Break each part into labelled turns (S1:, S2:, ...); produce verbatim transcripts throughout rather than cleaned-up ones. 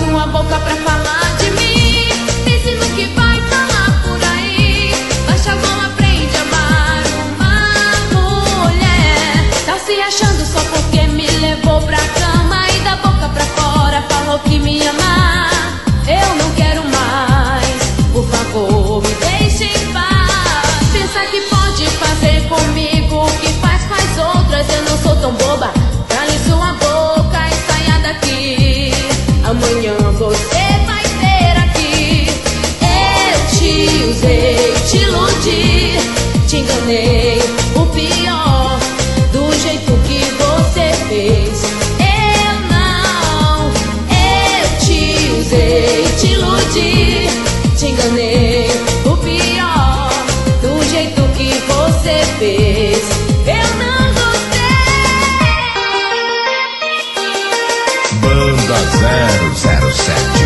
S1: sua boca pra falar de mim. Pense no que vai falar por aí. Baixa a mão, aprende a amar uma mulher. Tá se achando só porque me levou pra cama e da boca pra fora falou que me ama. Eu não quero mais, por favor, me deixe em paz. Pensa que pode fazer comigo o que faz com as outras. Eu não sou tão boba. Cale sua boca e saia daqui. Amanhã você vai ter aqui. Eu te usei, te iludi, te enganei, o pior, do jeito que você fez. Eu não, eu te usei, te iludi, te enganei, o pior, do jeito que você fez. Eu não gostei.
S2: Banda zero zero sete.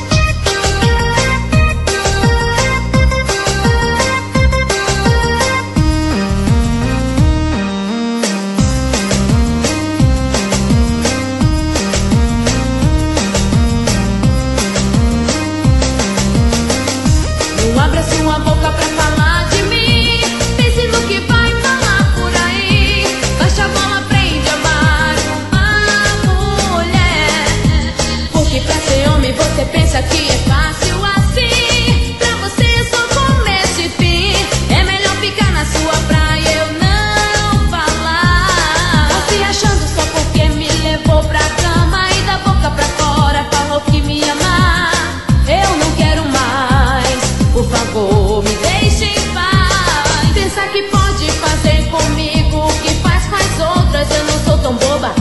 S1: Não abra sua boca pra falar de mim. Pense no que vai falar por aí. Baixa a bola, aprende a amar uma mulher. Porque pra ser homem você pensa que é fácil assim. Pra você é só começo e fim. É melhor ficar na sua praia, eu não falar. Tá se achando só porque me levou pra cama e da boca pra fora falou que me ama. Eu não quero mais, por favor, me deixe em paz. Pensa que pode fazer comigo o que faz com as outras. Eu não sou tão boba.